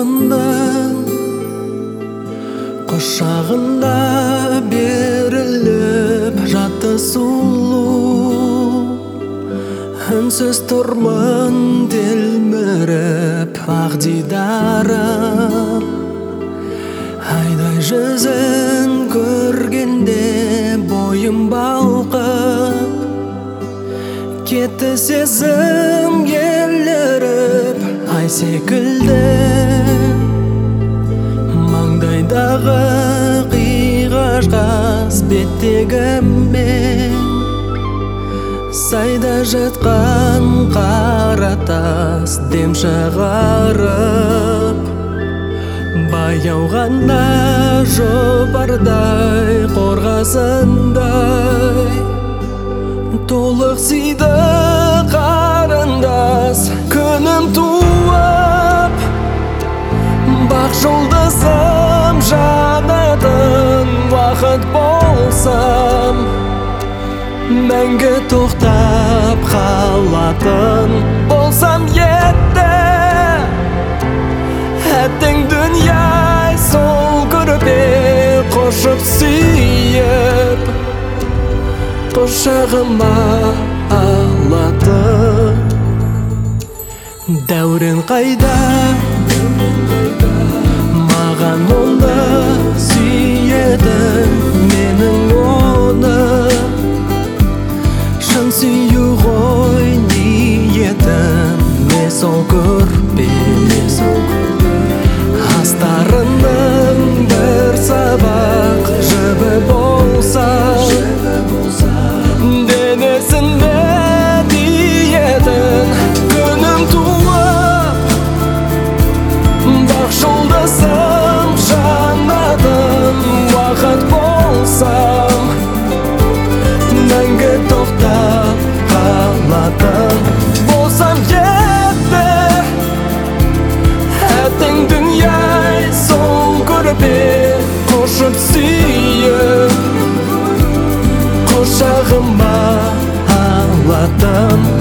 Құшағында беріліп жатты сұлу, үнсіз тұрмын телміріп ақ дидарым. Айдай жүзін көргенде бойым балқып, кетті сезім еліріп ай секілді. Маңдайдағы қиғаш беттегіммен сайда жатқан қара тас дем шығарып, баяу ғана жұпардай қорғасындай толық сүйді қарындас күнім туып. Бақ жұлдызым жанатын уақыт болсам, мәңгі тоқтап қалатын болсам еді. Әттең дүния сол көрпе қошып сүйіп, құшағыма алатын. Дәурен қайда? Маған оны сүйетін, менің оны шын сүю ғой ниетім. Не сол көрпе астарының бір сабақ жібі болса, денесіне тиетін күнім туып. Бақ жұлдызым жанатын уақыт болсам, мәңгі тоқтап қалатын болсам еді. Әттең дүния сол көрпе қошып сүйіп, құшағыма алатын.